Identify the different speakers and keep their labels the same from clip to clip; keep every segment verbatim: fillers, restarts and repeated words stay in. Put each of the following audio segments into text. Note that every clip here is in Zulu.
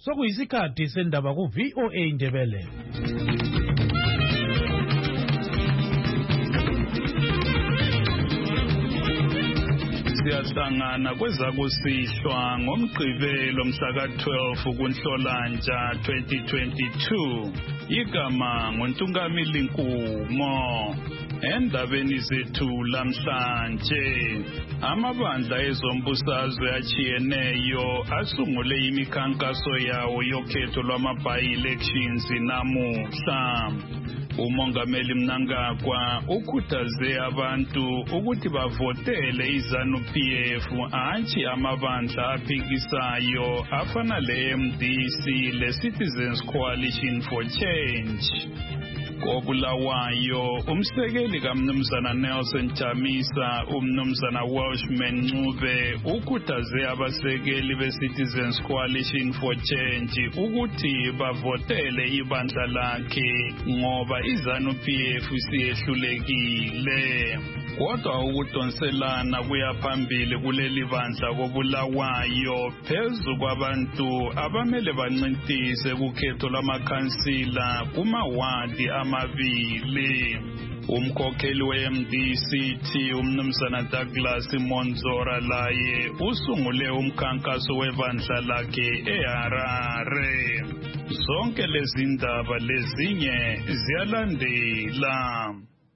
Speaker 1: Sokuyisikhathi sendaba ku V O A Ndebele.
Speaker 2: Siyahlangana kwezakusihlwa ngomgqibelo mhla ka twelve kuNhlolanja twenty twenty-two. Igama nguNtungamili Nkumo. Endabeni zethu lamhlanje, amabandla ezombusazwe achiyeneyo asungule imikhankaso yawo yokhetho lwama-by-elections namuhla. Umongameli Mnangagwa ukhuthaze abantu ukuthi bavotele iZANU-P F hatshi amabandla aphikisayo afana le-M D C le-Citizens Coalition for Change. Kobulawayo, umsekeli kaMnumzana Nelson Chamisa, uMnumzana Welshman Ncube ukhuthaze abasekeli be-Citizens Coalition for Change ukuthi bavotele ibandla lakhe ngoba iZANU-P F siyehlulekile. Kodwa ukudonselana kuyaphambili kuleli bandla kobulawayo phezu kwabantu abamele bancintise kukhetho lwamakhansila kumawadi amabili. Umkhokheli we-M D C T uMnumzana Douglas Monzora laye usungule umkhankaso webandla lakhe eHarare. Zonke lezi ndaba lezinye ziyalandela.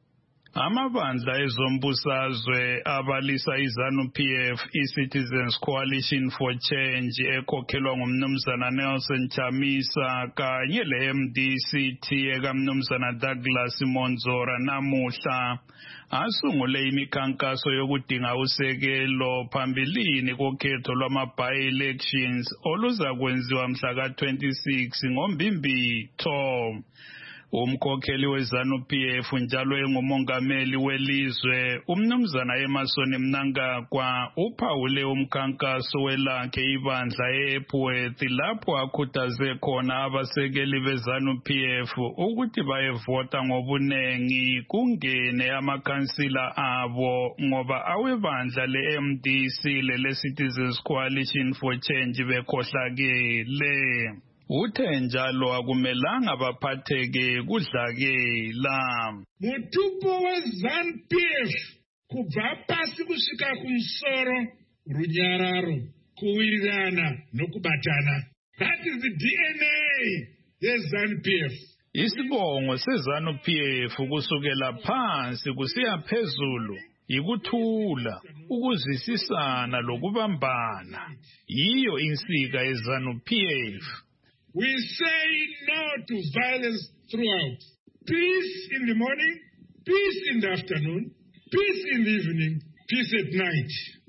Speaker 2: Amabandla ezombusazwe abalisa iZANU-P F i-Citizens Coalition for Change ekhokhelwa nguMnumzana Nelson Chamisa kanye le-M D C T ekaMnumzana Douglas Monzora namuhla asungule imikhankaso yokudinga usekelo phambilini kokhetho lwama-by-elections oluzakwenziwa mhla ka twenty-six ngoMbimbitho. Umkhokheli weZANU-P F njalo engumongameli welizwe uMnumzana Emmerson Mnangagwa uphawule umkhankaso welakhe ibandla eEpworth lapho akhuthaze khona abasekeli beZANU-P F ukuthi bayevota ngobunengi kungene amakhansila abo ngoba awebandla le-M D C lele-Citizens Coalition for Change bekhohlakele. Uthe njalo akumelanga baphatheke kudlakela.
Speaker 3: Mutupo weZANU-P F kubva pasi kusvika kumusoro runyararo, kuwirirana nokubatana. That is the D N A yeZANU-P F.
Speaker 2: Isibongo seZANU-P F kusukela phansi kusiya phezulu ikuthula, ukuzwisisana lokubambana. Yiyo insika yeZANU-P F.
Speaker 3: We say no to violence throughout. Peace in the morning, peace in the afternoon, peace in the evening, peace at night.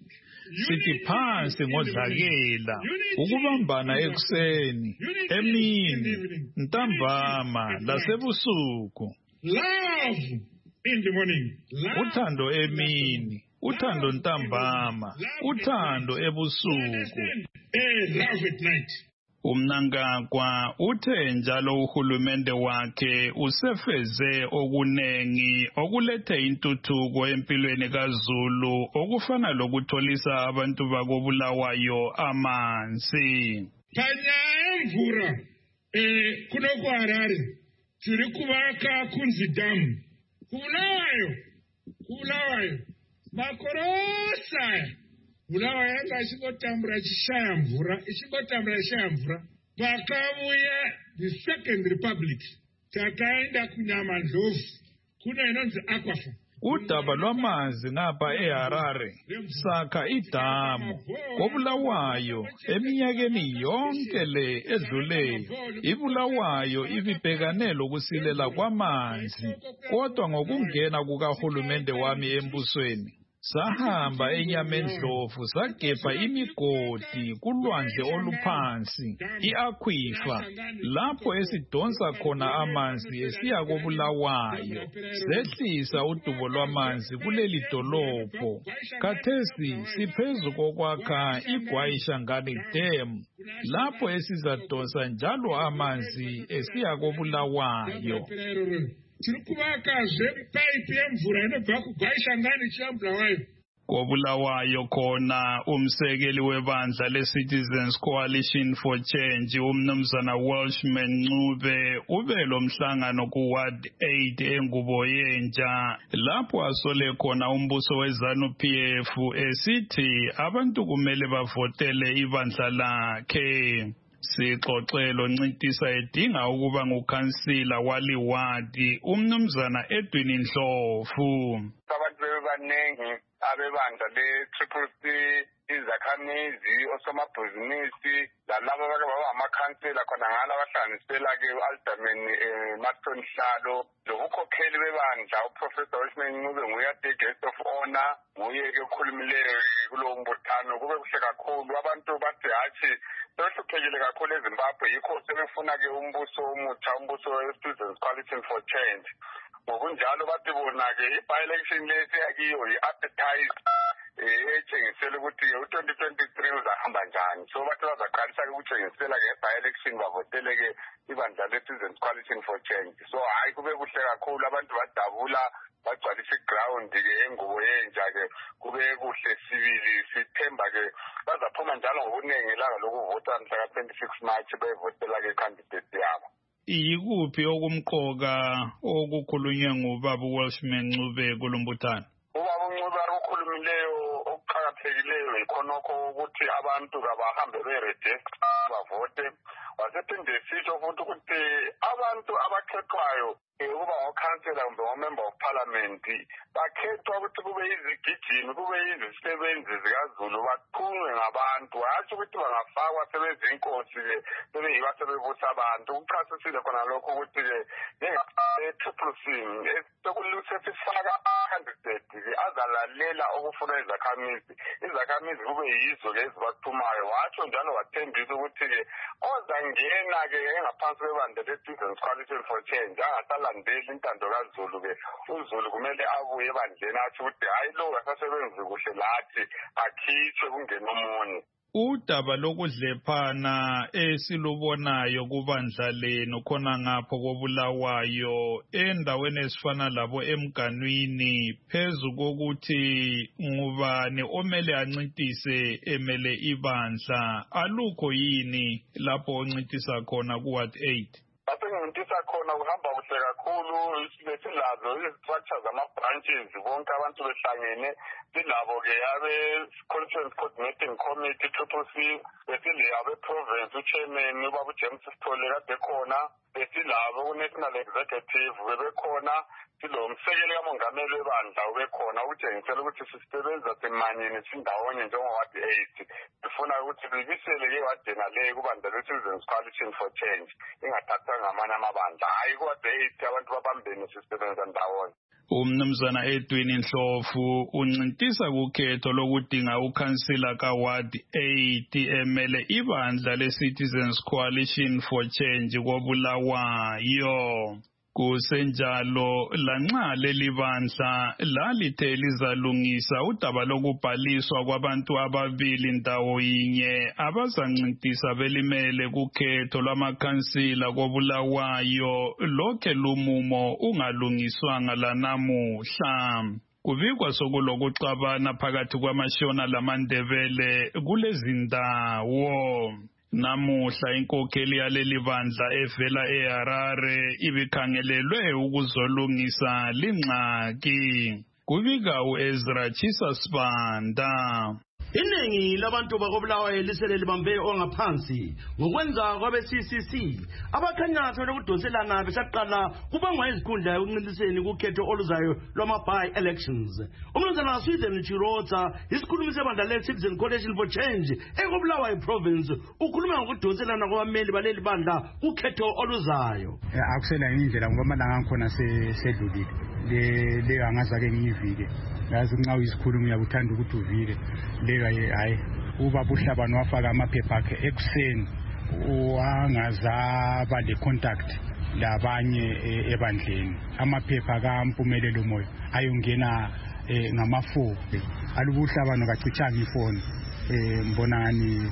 Speaker 2: Sithi phansi ngodlakela, ukubambana ekuseni, emini, ntambama, lasebusuku.
Speaker 3: Love in the morning.
Speaker 2: Uthando emini, uthando ntambama, uthando ebusuku.
Speaker 3: Eh, love at night.
Speaker 2: Umnangagwa uthe njalo uhulumende wakhe usefeze okunengi okulethe intuthuko empilweni kaZulu okufana lokutholisa abantu bakobulawayo amanzi.
Speaker 3: Panyaya emvura eh kuno kuHarare tiri kuvaka kunzi damu. Kubulawayo, kubulawayo makorosa. Bulawayo yanga ichingotambura chishaya mvura, ichingotambura chishaya mvura. Pakavuya the Second Republic, takaenda kunyama ndlovu, kuna inonzi Aquafa.
Speaker 2: Udaba lwamanzi ngapha eHarare sakha idamu kobulawayo eminyakeni yonke le edluleyo. Ibulawayo ibibhekane lokusilela kwamanzi, kodwa ngokungena kukahulumende wami embusweni sahamba enyamendlovu sagebha imigodi kulwandle oluphansi i-Aquifer lapho esidonsa khona amanzi esiya kobulawayo sehlisa udubo lwamanzi kuleli dolopho. Khathesi siphezu kokwakha iGwayishangani Dam lapho esizadonsa njalo amanzi esiya kobulawayo.
Speaker 3: Tiri kuvakazve paipi yemvura inobva kuGwayishangani ichiya Bulawayo.
Speaker 2: Kobulawayo khona umsekeli webandla le-Citizens Coalition for Change umnumzana Welshman Ncube ubelo mhlangano ku-Ward eight eNguboyenja lapho asole khona umbuso we-ZANU-P F esithi abantu kumele bavotele ibandla lakhe. Sixoxelo Ncintisa edinga ukuba ngukhansila waliwadi umnumzana Edwin Ndlovu.
Speaker 4: Abantu bebaningi abebandla le-Triple C, izakhamizi, osomabhizinisi, lalabo abake baba amakhansela khona ngala abahlanganisela-ke u-Alderman Maston Hlalo, lobukhokheli bebandla uProfessor Welshman Ncube nguye ade guest of honor, nguye-ke okhulumileyo kulowo mbuthano. Kube kuhle kakhulu, abantu bathi hatshi sebehluphekile kakhulu eZimbabwe, yikho sebefuna-ke umbuso omutsha, umbuso we-Citizens Coalition for Change. Ngokunjalo bathi bona-ke i-by-election lesi akiyo i-appetize etshengisela ukuthi u-twenty twenty-three uzahamba njani. So bathi bazaqalisa-ke ukutshengisela-ke i-by-election bavotele-ke ibandla le-Citizens Coalition for Change. So hayi kube kuhle kakhulu, abantu badabula bagcwalisa iground-ke eNguboyenja-ke, kube kuhle sibili sithemba-ke bazaphuma njalo ngobuningi ilanga lokuvota mhla ka-twenty-six March bevotela-ke i-candidate yabo.
Speaker 2: Yikuphi okumqoka okukhulunywe ngubaba uWelshman Ncube kulombuthano?
Speaker 4: Ubaba uNcube akukhulumileyo okuqhakathekileyo ikhonokho ukuthi abantu kabahambe beregister bavote. Wasephinde sisho futhi ukuthi abantu abakhethwayo ukuba ngokhansela kumbe ngomember of parliament bakhethwa ukuthi kube izigijimi, kube izisebenzi zikaZulu, baqhunywe ngabantu. Hatshi ukuthi bangafakwa sebezinkosi-ke sebeyiba sebebusa abantu. Kuchasisile khona lokho ukuthi-ke nge-Triple C sekusifaka candidate-ke azalalela okufuna izakhamizi, izakhamizi kube yizo-ke ezibaphumayo. Watsho njalo wathembisa ukuthi-ke ozangena-ke engaphansi kwebandla le-Citizens Coalition for Change angasalandeli intando kaZulu-ke, uZulu kumele abuye ebandleni athi ukuthi hayi lo akasebenzi kuhle lathi akhitshwe kungena omunye.
Speaker 2: Udaba lokudlephana esilubonayo kubandla lenu khona ngapho kobulawayo endaweni ezifana labo emganwini phezu kokuthi ngubani omele ancintise emele ibandla, alukho yini lapho oncintisa khona ku-Ward eight?
Speaker 4: Basengincintisa khona kuhamba kuhle kakhulu, silazo izi-structure zama-branches bonke abantu behlangene, silabo-ke abe-conference coordinating committee Triple C, besile abe-province uchairman ubaba uJames Sithole kade khona, besilabo ku-national executive bebekhona, silo msekeli kamongameli webandla ubekhona ukutshengisela ukuthi sisebenza simanyene sindawonye njengo-Ward eight. Sifuna ukuthi libisele-ke wadena le kubandla le-Citizens Coalition for Change ingathathwa ngamanye amabandla, hayi ku-Ward eight abantu babambene sisebenza ndawonye.
Speaker 2: Umnumzana Edwin Ndlovu uncintisa kukhetho lokudinga ukhansila ka-Ward eight emele ibandla le-Citizens Coalition for Change kobulawayo. Kusenjalo lanxa leli bandla lalithe lizalungisa udaba lokubhaliswa kwabantu ababili ndawo yinye abazancintisa belimele kukhetho lwamakhansila kobulawayo, lokhe lumumo ungalungiswanga lanamuhla. Kubikwa sokulokuxabana phakathi kwamaShona lamaNdebele kulezi ndawo. Namuhla inkokheli yaleli bandla evela eHarare ibikhangelelwe ukuzolungisa lingxaki. Kubika uEzra Chisa Sibanda.
Speaker 5: Iningi labantu bakobulawayo lisele libambe ongaphansi ngokwenza kwabe-C C C abakhanyathwe lokudoselana besaqala kubangwa izikhundla ekuncintiseni kukhetho oluzayo lwama-by-elections. Umnumzana Sweden Chirota, isikhulumi sebandla le-Citizen Coalition for Change ekobulawayo province, ukhuluma ngokudoselana kwabameli baleli bandla kukhetho oluzayo.
Speaker 6: Akusela indlela ngoba amalanga angikhona sedlulile le le angazake ngivike yazi nxa uyisikhulumi uyabuthanda ukuthi uvile le hayi ubaba uHlabano wafaka amaphepha akhe ekuseni wangazaba le contact labanye ebandleni, amaphepha kaMpumelelo Moyo ayongena ngama four alubuHlabano kacichanga ifoni mbonani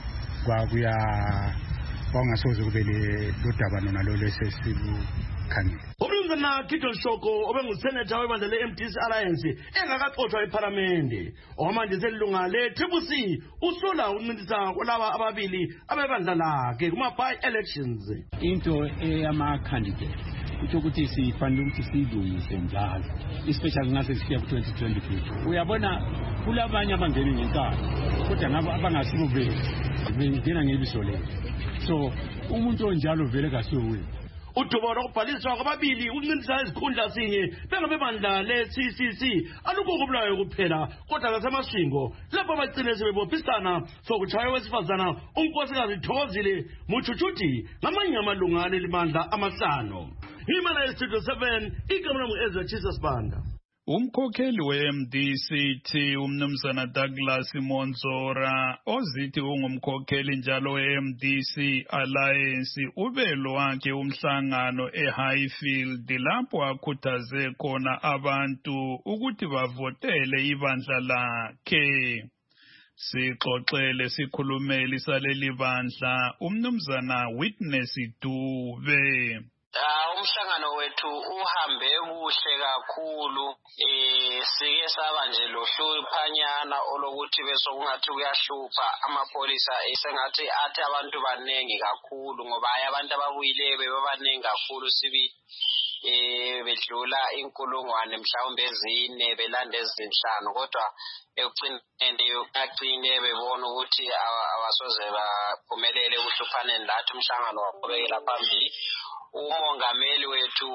Speaker 6: kwakuya kwangasoze kube le dodaba nalo lesesibukhangela.
Speaker 5: umnumzana Gideon Shoko obengusenator webandla le-M D C Alliance engakaxothwa ePhalamende okwamanje selilunga le-Triple C usola ukuncintisana kwalaba ababili abebandla lakhe kuma-by-elections.
Speaker 7: Into eyama-candidate kutsho ukuthi sifanele ukuthi siyilungise njalo especially ngase sifika ku-twenty twenty-two. Uyabona kulabanye abangena ngenkani kodwa ngabo abangasibo bethu bengena ngebiso lethu, so umuntu onjalo vele kasiwuwini.
Speaker 5: Udubo lokubhaliswa kwababili ukuncintisana izikhundla sinye bengabebandla le-C C C alukho kubulawayo kuphela kodwa ngasemashingo lapho abagcine sebebophisana sokushaya wesifazana unkosikazi Thokozile Muchuchuti ngamanye amalunga aleli bandla amahlanu. Imana yestudio seven igama lami Ezra Jesus Banda.
Speaker 2: Umkhokheli we-M D C T umnumzana Douglas Monzora ozithi ungumkhokheli njalo we-M D C Alliance ubelo wakhe umhlangano eHighfield lapho akhuthaze khona abantu ukuthi bavotele ibandla lakhe. Sixoxele sikhulumeli saleli bandla umnumzana Witness Dube.
Speaker 8: Ah umhlangano wethu uhambe kuhle kakhulu eh sike saba nje lohluphanyana olokuthi bese kungathi kuyahlupha amapolisa esengathi athi abantu banengi kakhulu ngoba hayi abantu ababuyile bebabanengi kakhulu sibi eh bedlula inkulungwane mhlawumbe ezine belanda ezinhlanu kodwa ekugcineni yokugcine bebona ukuthi abasoze baphumelele ukuhluphaneni lathi umhlangano waqhubekela phambili. Umongameli wethu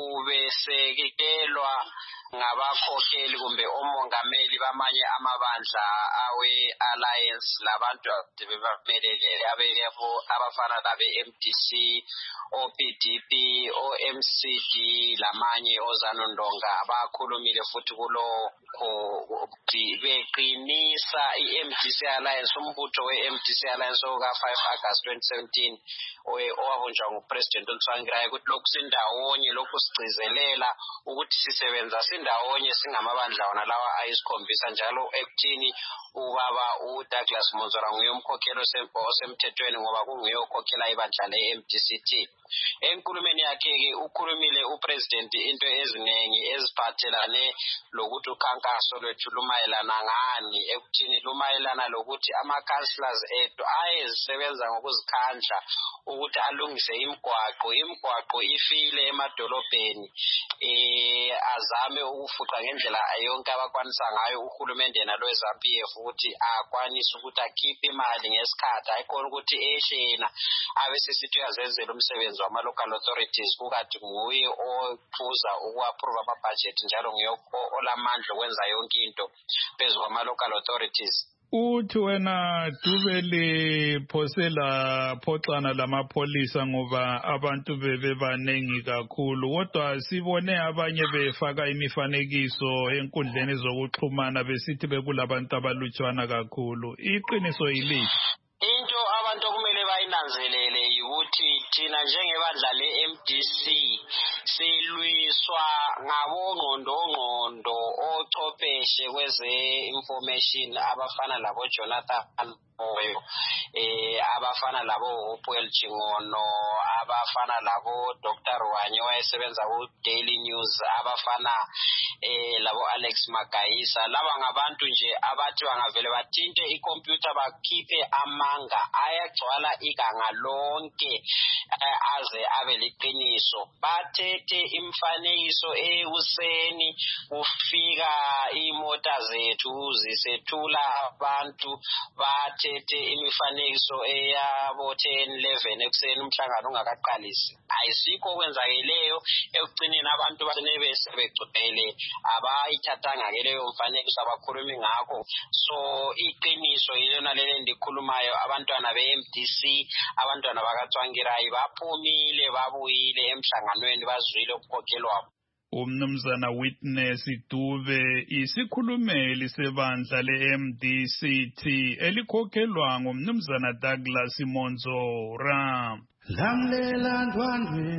Speaker 8: ubesekelwa ngabakhokheli kumbe omongameli bamanye amabandla awe-Alliance labantu bebamelele abelebo abafana labe-M D C, O P D P, O M C D lamanye ozanondonga abakhulumile futhi kulo beqinisa i-M D C Alliance umbutho we-M D C Alliance oka five August twenty seventeen owabunjwa nguPresident uNtsvangirai ukuthi lokhu sindawonye lokhu sigcizelela ukuthi sisebenza sindawonye singamabandla wona lawa ayisikhombisa njalo ekuthini ubaba uDouglas Monzora nguye umkhokheli osemthethweni ngoba kunguye okhokhela ibandla le-M D C T. Enkulumeni yakhe ke ukhulumile uPresident into eziningi eziphathelane lokuthi ukhankaso lwethu lumayelana ngani ekuthini lumayelana lokuthi ama-councillors ethu ayezisebenza ngokuzikhandla ukuthi alungise imigwaqo imigwaqo ifile emadolobheni eh azame ukufuqa ngendlela yonke abakwanisa ngayo uhulumende nalo eZANU P F ukuthi akwanise ukuthi akhiphe imali ngesikhathi ayikhona ukuthi ehlena abesesithi uyazenzela umsebenzi wama-local authorities kukathi nguye ophuza uku-approve ama-budget njalo nguye olamandla okwenza yonke into phezu kwama-local authorities.
Speaker 2: Uthi wena Dubeli phosela phoxana lamapholisa ngoba abantu bebebanengi kakhulu kodwa sibone abanye befaka imifanekiso enkundleni zokuxhumana besithi bekulabantu abalutshwana kakhulu. Iqiniso yilithi?
Speaker 8: Into abantu okumele bayinanzelele ukuthi thina njengebandla le-M D C silwiswa ngabongqondongqondo ochwepheshe kweze information abafana labo Jonathan Moyo eh abafana labo Upuel Chingono abafana labo Doctor Rwanyo wayesebenza ku Daily News abafana eh labo Alex Magayisa laba ngabantu nje abathi bangavele bathinte icomputer bakhiphe amanga ayagcwala iganga lonke aze abe liqiniso bathethe imfanekiso ekuseni kufika imota zethu zisethula abantu bathethe imifanekiso eyabo ten eleven ekuseni umhlangano ungakaqalisi ayisikho okwenzakeleyo ekugcineni abantu basene besebegcwele abayithathanga ke leyo mfanekiso abakhulumi ngakho so iqiniso yilona lele ndikhulumayo abantwana be-M D C abantwana bakaTsvangirai baphumile babuyile emhlanganweni bazwile ukukhokhelwa.
Speaker 2: Umnumzana Witness Dube isikhulumeli sebandla le-M D C T elikhokhelwa ngumnumzana Douglas Monzora.
Speaker 9: Lamlela ndwandwe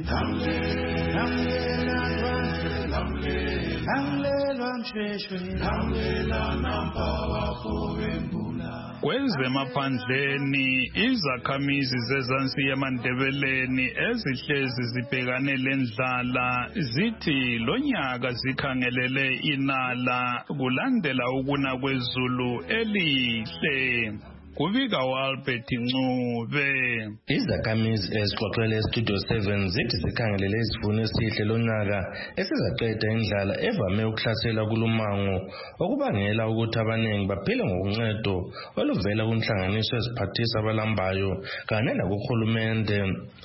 Speaker 9: lamlela ndwandwe lamlela mshweshwe lamlela nampa wafo wembula.
Speaker 2: Kwezemaphandleni izakhamizi zezansi yemandebeleni ezihlezi zibhekane lendlala zithi lonyaka zikhangelele inala kulandela ukuna kwezulu elihle. Kubika Albert Ncube.
Speaker 10: Izakhamizi ezixoxele Studio seven zithi zikhangelele isivuno esihle lonyaka esizaqeda indlala evame ukuhlasela kulumango okubangela ukuthi abaningi baphile ngokuncedo oluvela kunhlanganiso eziphathisa abalambayo kanye nakuhulumende.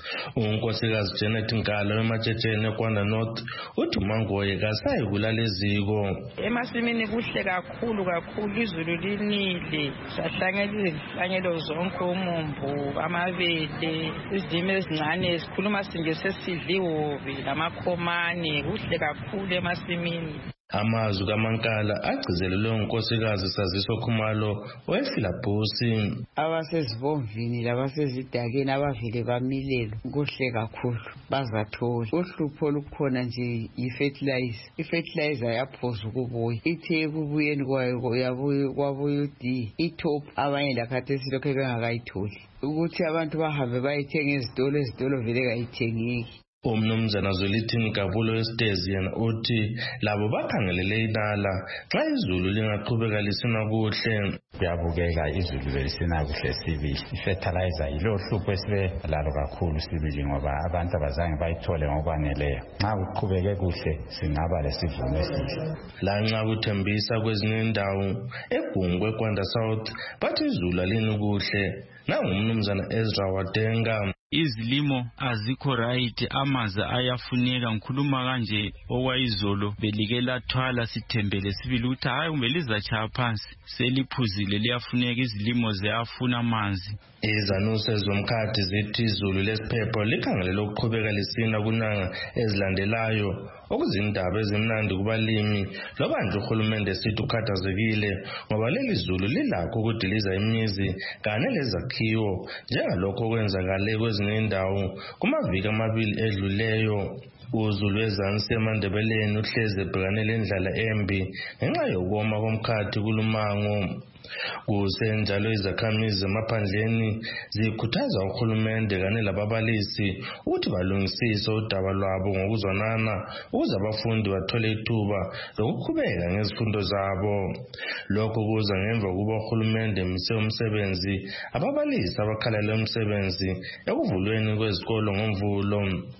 Speaker 10: Unkosikazi Janet Nkala weMatshetsheni eKwanda North uthi uMangoye kasayi kulala eziko.
Speaker 11: Emasimini kuhle kakhulu kakhulu izulu linile sahlangene Hlanyelo zonke umumbu amabele izime ezincane esikhuluma sinje sesidliwobe lamakhomane kuhle kakhulu emasimini.
Speaker 10: Amazwi kaMankala agcizelelwe unkosikazi Saziso Khumalo weFilabhosi.
Speaker 12: Abasezibomvini labasezidakeni abavile bamilelo kuhle kakhulu bazathola. Uhlupho lukhona nje ifertilizer. Ifertilizer yaphoza ukubuya. Ithe kubuyeni kwayo yabuye kwabuye uD. Itop abanye lakhathesi lokho bengakayitholi. Ukuthi abantu bahambe bayithenga ezitolo ezitolo vele kayithengeki.
Speaker 10: Umnumzana Zwelithini Gavulo wesitezi yena uthi labo bakhangelele inala xa izulu lingaqhubeka lisina kuhle.
Speaker 13: Kuyabukeka izulu belisina kuhle sibili. Fertilizer yilo hlupho esibe lalo kakhulu sibili ngoba abantu abazange bayithole ngokwaneleyo. Nxa kuqhubeke kuhle singaba lesivuno esihle.
Speaker 10: Lanxa kuthembisa kwezinye indawo eGungwe eKwanda South bathi izulu alini kuhle. Nangumnumzana Ezra Wadenga.
Speaker 14: Izilimo azikho right, amaza ayafuneka. Ngikhuluma kanje okwayizolo belike lathwala sithembele sibili ukuthi hayi kumbe lizachaya phansi seliphuzile liyafuneka izilimo ziyafuna amanzi.
Speaker 10: Izanuse zomkhathi zithi izulu lesiphepho likhangelele ukuqhubeka lisina kunanga ezilandelayo okuzindaba ezimnandi kubalimi loba nje uhulumende sithi ukhathazekile ngoba leli zulu lilakho ukudiliza imizi kanye lezakhiwo njengalokho kwenzakale kwezinye indawo kumaviki amabili edluleyo. Uzulu wezansi emandebeleni uhleze ebhekane lendlala embi ngenxa yokoma komkhathi kulumango. Kusenjalo izakhamizi zemaphandleni zikhuthaza uhulumende kanye lababalisi ukuthi balungisise udaba lwabo ngokuzwanana ukuze abafundi bathole ithuba lokuqhubeka ngezifundo zabo. Lokho kuza ngemva kuba uhulumende emise umsebenzi ababalisi abakhalele umsebenzi ekuvulweni kwezikolo ngomvulo.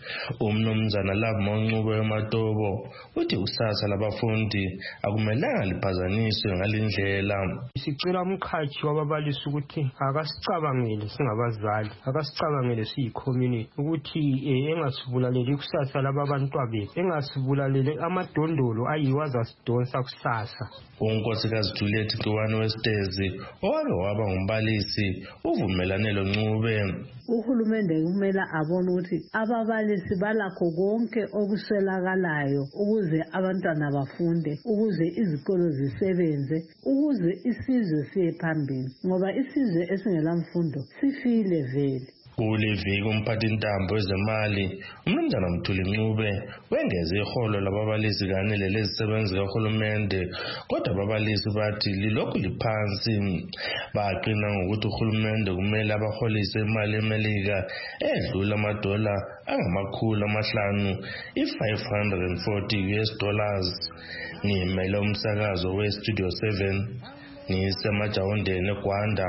Speaker 10: Umnumzana Labo Ncube weMatobo uthi usasa labafundi akumelanga liphazanyiswe ngalindlela.
Speaker 15: Sicela umkhathi wababalisi ukuthi akasicabangele singabazali, akasicabangele siyi-community ukuthi engasibulaleli kusasa lababantwa bethu, engasibulaleli amadondolo ayiwo azasidonsa kusasa.
Speaker 10: Unkosikazi Juliet Nciwane wesitezi owake waba ngumbalisi uvumelane lo Ncube.
Speaker 16: Uhulumende kumele abone ukuthi ababalisi balakho konke okuswelakalayo ukuze abantwana bafunde, ukuze izikolo zisebenze, ukuze isizwe siye phambili ngoba isizwe esingelamfundo sifile vele.
Speaker 10: Kuliviki umphathintambo wezemali umnumzana Mthuli Ncube wengeze iholo lababalisi kanye lelezisebenzi kahulumende kodwa ababalisi bathi lilokhu liphansi. Baqina ngokuthi uhulumende kumele abaholise imali emelika edlula amadola angamakhulu amahlanu i-five hundred forty U S dollars. Ngimele umsakazo we-Studio seven ngisemajawondeni eGwanda.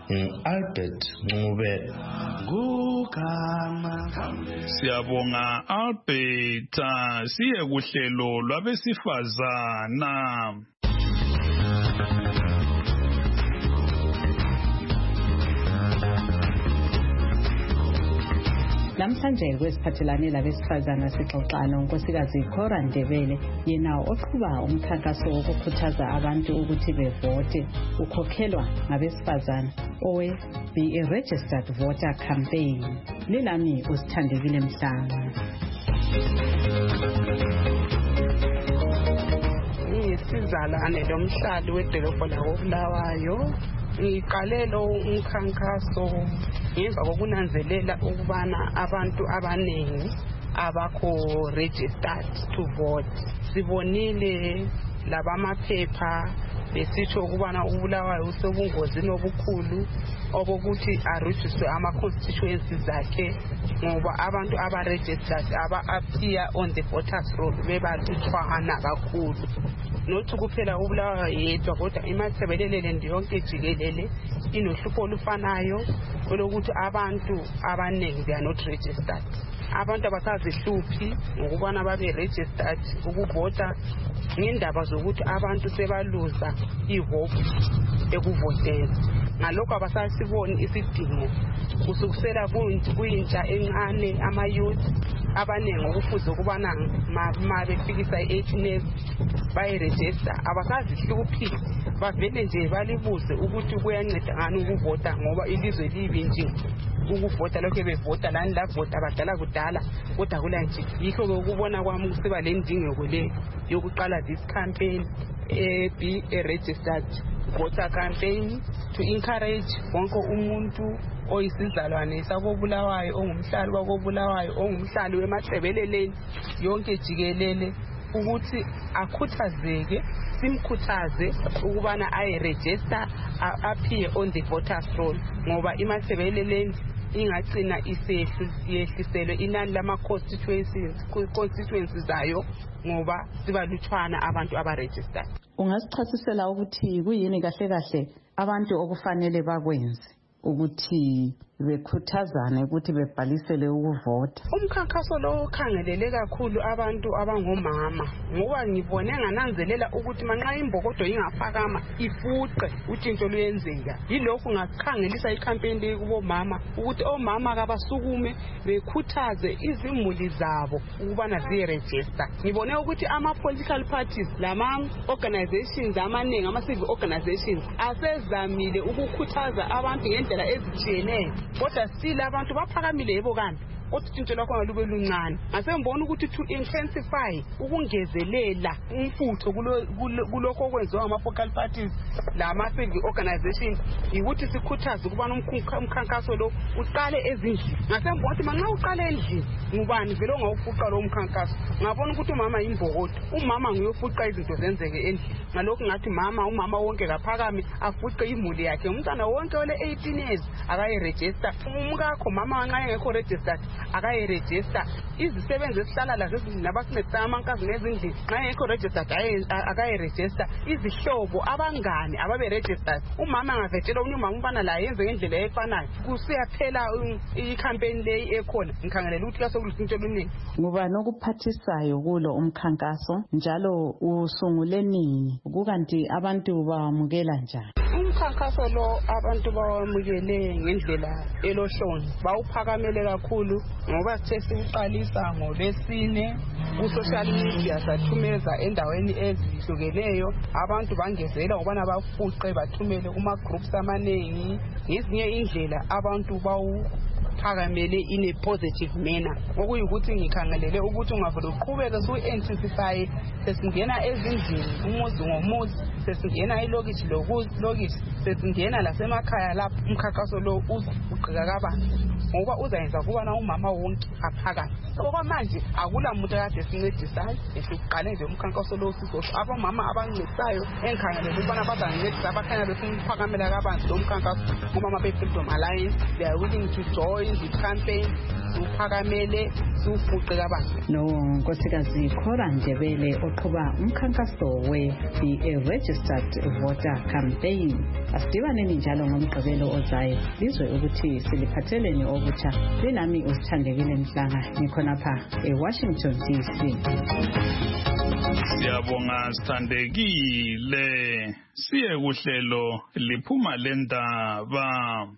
Speaker 10: Albert Ncube.
Speaker 2: Siyabonga Albert. Siye kuhlelo lwabesifazana.
Speaker 17: Namhlanje kwesiphathelane labesifazana sixoxana unkosikazi Cora Ndebele yena oqhuba umkhankaso wokukhuthaza abantu ukuthi bevote ukhokhelwa ngabesifazana owe Be a Registered Voter Campaign. Lilami uSithandekile Mhlanga.
Speaker 18: Ngiyisizalane lomhlali wedolobho lakoBulawayo. Ngiqale lo umkhankaso ngemva kokunanzelela ukubana abantu abaningi abakho registered to vote. Sibonile labamaphepha besitsho ukubana ubulawayo usebungozini obukhulu obokuthi arejistre ama-constituencies zakhe ngoba abantu aba-registered aba-appear on the voters roll bebalutshwana kakhulu. Nothi kuphela ubulawayo yedwa kodwa imathebelelele ndiyonke jikelele inohlupho olufanayo olokuthi abantu abaningi they are not registered. Abantu abasazihluphi ngokubana babe registered ukuvota ngendaba zokuthi abantu sebaluza ihope ekuvoteni. Ngalokho abasasiboni isidingo kusukusela kuyintsha encane ama-youth abaningi okufuze ukubana ma befikisa i-eighteen years bayiregister abasazihluphi bavele nje balibuze ukuthi kuyanceda ngani ukuvota ngoba ilizwe libi nje ukuvota lokho bevota lani lavota abadala kudala kodwa kula nje yikho-ke ukubona kwami kusiba le ndingeko le yokuqala this campaign e be a registered voter campaign to encourage wonke umuntu oyisizalwane sakobulawayo ongumhlali wakobulawayo ongumhlali wemathebeleleni yonke jikelele ukuthi akhuthazeke simkhuthaze ukubana ayiregister appear on the voters roll ngoba imathebeleleni ingagcina isehliselwe inani lama-constituencies constituencies zayo ngoba sibalutshwana abantu aba-registered.
Speaker 17: Ungasichasisela ukuthi kuyini kahle kahle abantu okufanele bakwenze ukuthi bekhuthazane ukuthi bebhalisele ukuvota?
Speaker 18: Umkhankaso lo ukhangelele kakhulu abantu abangomama ngoba ngibone ngananzelela ukuthi manxa imbokodo ingaphakama ifuqe utshintsho luyenzeka. Yilokhu ngakhangelisa icampaign le kubo mama ukuthi omama kabasukume bekhuthaze izimuli zabo ukubana ziregister. Ngibone ukuthi ama political parties lama organizations amaningi ama civil organizations asezamile ukukhuthaza abantu ngendlela ezitshiyeneyo kodwa still abantu baphakamile yebo kanti kodwa utshintsho lwakho lube luncane. Ngasembona ukuthi to intensify ukungezelela umfutho kulokho okwenziwa ama-focal parties lama-civil organizations yikuthi sikhuthaze ukubana umkhankaso lo uqale ezindlini. Ngasembona ukuthi manxa uqale endlini ngubani vele ongawufuqa lo mkhankaso. Ngabona ukuthi umama imbokodo umama nguyofuqa izinto zenzeke endlini. Ngalokho ngathi mama umama wonke kaphakame afuqe imuli yakhe umntana wonke ole eighteen years akayiregister. Umkakho mama nxa engekho registered akayiregister. Izisebenzi esihlala lazo ezindlini nabasincedisa amankazi nezindlini nxa engekho registered akayiregister. Izihlobo abangane ababe registered. Umama angavetshela omunye umama umfana la yenze ngendlela efanayo kusiyaphela i-campaign leyi ekhona. Ngikhangelela ukuthi kasokulushintsho oluningi.
Speaker 17: Ngoba nokuphathisayo kulo umkhankaso njalo usungule nini kukanti abantu bawamukela njani?
Speaker 18: Umkhankaso lo abantu bawamukele ngendlela elohlonzi bawuphakamele kakhulu ngoba sithe siqalisa ngolwesine ku-social media sathumeza endaweni ezihlukeneyo abantu bangezela ngobana bafuqe bathumele kuma-groups amaningi ngezinye indlela abantu bawu phakamele in a positive manner okuyikuthi ngikhangelele ukuthi ungavele uqhubeke su-intensify sesingena ezindlini umuzi ngomuzi sesingena ilokishi lokishi sesingena lasemakhaya lapho umkhankaso lo uqhika kabanzi ngoba uzayenza kubana umama wonke aphakame. Okwamanje akula muntu kade sincedisayo esiqale nje umkhankaso lo sisosho abomama abancedisayo engikhangelele ukubana bazancedisa abakhanya befuna ukuphakamela kabanzi lo mkhankaso umama be-Freedom Alliance they are willing to join the campaign uphakamele ufuqe kabanzi.
Speaker 17: No nkosikazi Cora Ndebele oqhuba umkhankaso we Be a Registered Voter Campaign. Asidibaneni njalo ngomgqibelo ozayo lizwe ukuthi siliphatheleni okutsha. Linami usithandekile Mhlanga ngikhonapha eWashington D C.
Speaker 2: Siyabonga sithandekile siye kuhlelo liphuma lendaba.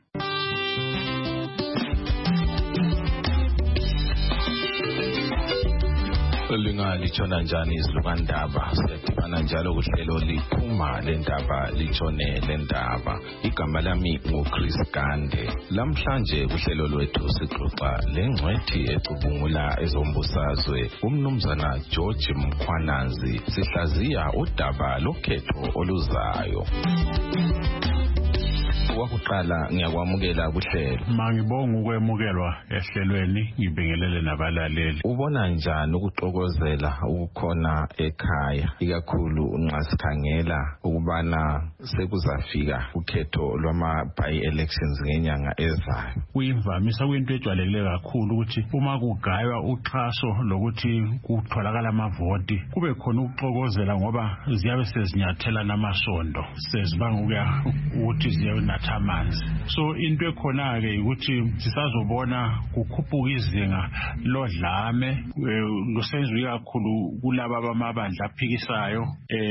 Speaker 19: Lingalitshona njani izilukandaba siyadibana njalo kuhlelo liphuma lendaba litshone lendaba. Igama lami nguChris Gande. Lamhlanje kuhlelo lwethu sixoxa lengcwethi ecubungula ezombusazwe umnumzana George Mkhwanazi sihlaziya udaba lokhetho oluzayo. wakuqala ngiyakwamukela kuhlelo.
Speaker 1: Mangibonga ukwemukelwa ehlelweni ngibingelele nabalaleli.
Speaker 19: Ubona njani ukuxokozela ukukhona ekhaya ikakhulu nxa sikhangela ukubana sekuzafika ukhetho lwama by elections ngenyanga ezayo?
Speaker 1: Kuyimvamisa kwinto ejwayelekile kakhulu ukuthi uma kugaywa uxhaso lokuthi kutholakala amavoti kube khona ukuxokozela ngoba ziyabe sezinyathela namasondo sezibanga ukuya ukuthi ziyonatha amanzi. So into ekhona ke ukuthi sisazobona kukhuphuka izinga lodlame lusenzwe kakhulu kulabo abamabandla aphikisayo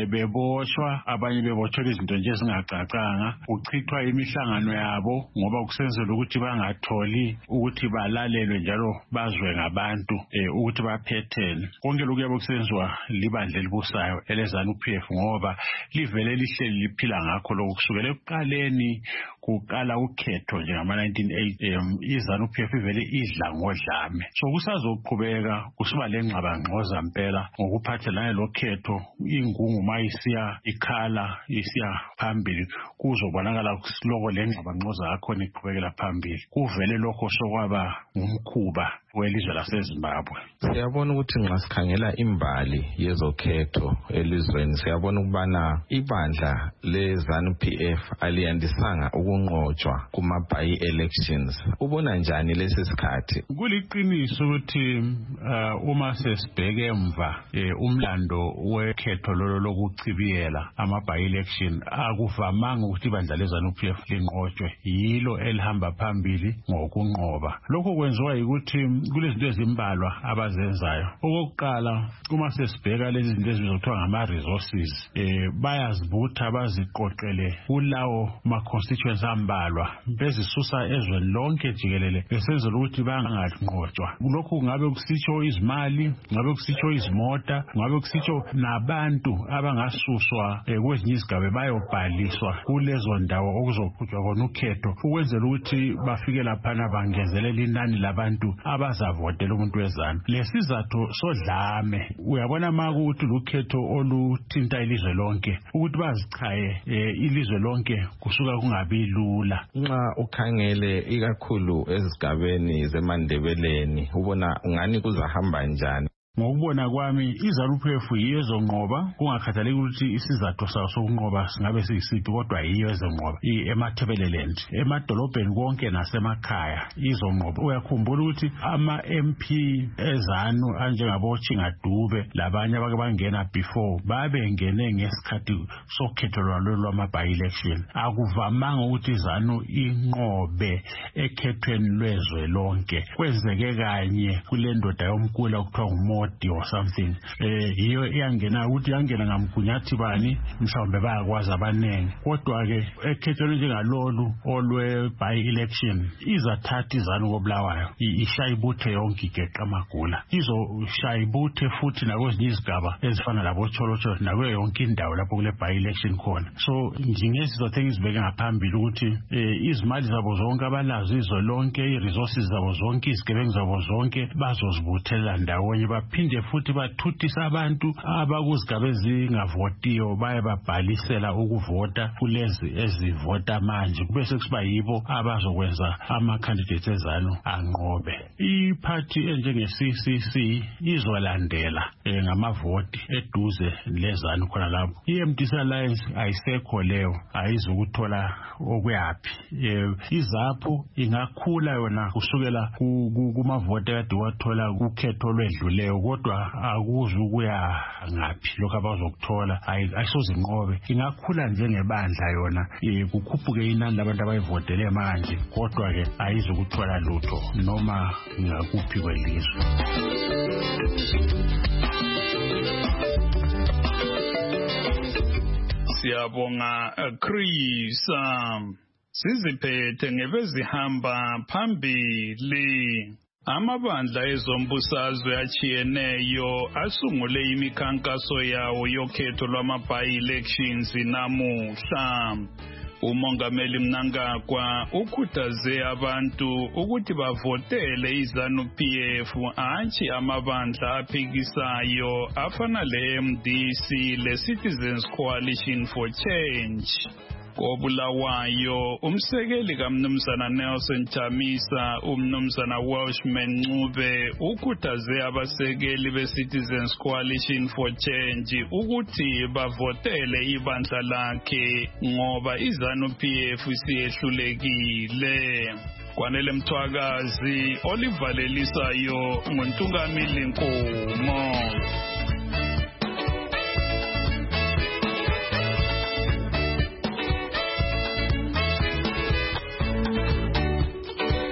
Speaker 1: beboshwa abanye bebotshelwa izinto nje ezingacacanga uchithwa imihlangano yabo ngoba kusenzela ukuthi bangatholi ukuthi balalelwe njalo bazwe ngabantu ukuthi baphethene. Konke lokhu kuyabe kusenzwa libandla elibusayo elezana uP F ngoba livele lihleli liphila ngakho lokhu kusukela ekuqaleni kuqala ukhetho nje ngama nineteen eighty izana uP F ivele idla ngodlame. So kusazoqhubeka kusiba lengxabangxoza impela ngokuphathelana lokhetho ingungu mayisiya ikhala isiya phambili kuzobonakala kusiloko lengxabangxoza yakhona iqhubekela phambili. Kuvele lokho sokwaba ngumkhuba welizwe laseZimbabwe.
Speaker 19: Siyabona ukuthi nxa sikhangela imbali yezokhetho elizweni siyabona ukubana ibandla lezanu P F aliyandisanga ukunqotshwa kuma by elections. Ubona njani lesi sikhathi?
Speaker 1: Kuliqiniso ukuthi uma sesibheke emva umlando wekhetho lolo lokuchibiyela ama by election akuvamanga ukuthi ibandla lezanu P F linqotshwe, yilo elihamba phambili ngokunqoba. Lokho kwenziwa ukuthi kulezinto ezimbalwa abazenzayo. Okokuqala uma sesibheka lezi zinto ezibizwa ngama resources eh bayazibutha baziqoqele kulawo ma constituencies ambalwa bezisusa ezweni lonke jikelele besenzela ukuthi banganqotshwa. Lokhu ngabe kusitsho izimali, ngabe kusitsho izimota, ngabe kusitsho nabantu abangasuswa kwezinye izigaba bayobhaliswa kulezo ndawo okuzoqhutshwa khona ukhetho ukwenzela ukuthi bafike lapha bangezelela inani labantu abazavotela umuntu wezana. Lesizathu sodlame uyabona makuthi lukhetho oluthinta ilizwe lonke ukuthi bazichaye ilizwe lonke kusuka kungabi lula.
Speaker 19: Nxa ukhangele ikakhulu ezigabeni zeMandebeleni ubona ungani kuzahamba njani?
Speaker 1: Ngokubona kwami izanu P F yiyo ezonqoba kungakhathaleki ukuthi isizathu sawo sokunqoba singabe siyisiphi kodwa yiyo ezonqoba eMathebeleland emadolobheni konke nasemakhaya izonqoba. Uyakhumbula ukuthi ama M P ezanu anjengabo Chingadube labanye abake bangena before babengene ngesikhathi sokhetho lwalo lwama by election. Akuvamanga ukuthi izanu inqobe ekhethweni lwezwe lonke. Kwenzeke kanye kule ndoda yomkula okuthiwa nguMo or something eh hiyo iyangena ukuthi yangena ngamgunyathi bani mhlawumbe bayakwazi abanenge kodwa ke ekhethweni njengalolu olwe by election izathatha izanu kobulawayo ishayibuthe yonke igeqa amagula izoshayibuthe futhi nakwezinye izigaba ezifana labo Cholocho nakwe yonke indawo lapho kule by election khona. So njengesizo things sibeke ngaphambili ukuthi izimali zabo zonke abalazo izo lonke iresources zabo zonke izigebengu zabo zonke bazozibuthela ndawonye baphinde futhi bathuthisa abantu abakuzigaba ezingavotiyo baye babhalisela ukuvota kulezi ezivota manje kube sekuba yibo abazokwenza ama candidates ezalo anqobe. Iparty enjenge C C C izolandela ngamavoti eduze lezanu khona lapho. I-M D C Alliance ayisekho leyo ayizukuthola okuyapi. Izapho ingakhula yona kusukela kumavoti kade wathola ukhetho lwedluleyo kodwa akuzu kuya ngapi lokho abazokuthola ayisoze inqobe. Ingakhula njengebandla yona kukhuphuke inani labantu abayivotele manje kodwa ke ayizukuthola lutho noma ngakuphi kwelizwe.
Speaker 2: Siyabonga Chris siziphethe ngebezihamba phambili. Amabandla ezombusazwe achiyeneyo asungule imikhankaso yawo yokhetho lwama by elections namuhla. Umongameli Mnangagwa ukhuthaze abantu ukuthi bavotele izanu P F antshi amabandla aphikisayo afana le M D C le Citizens Coalition for Change. Kobulawayo umsekeli kaMnumzana Nelson Chamisa uMnumzana Welshman Ncube ukhuthaze abasekeli beCitizens Coalition for Change ukuthi bavotele ibandla lakhe ngoba iZANU-P F isiyehlulekile. Kwanele Mthwakazi olivalelisayo nguNtungamili Nkomo.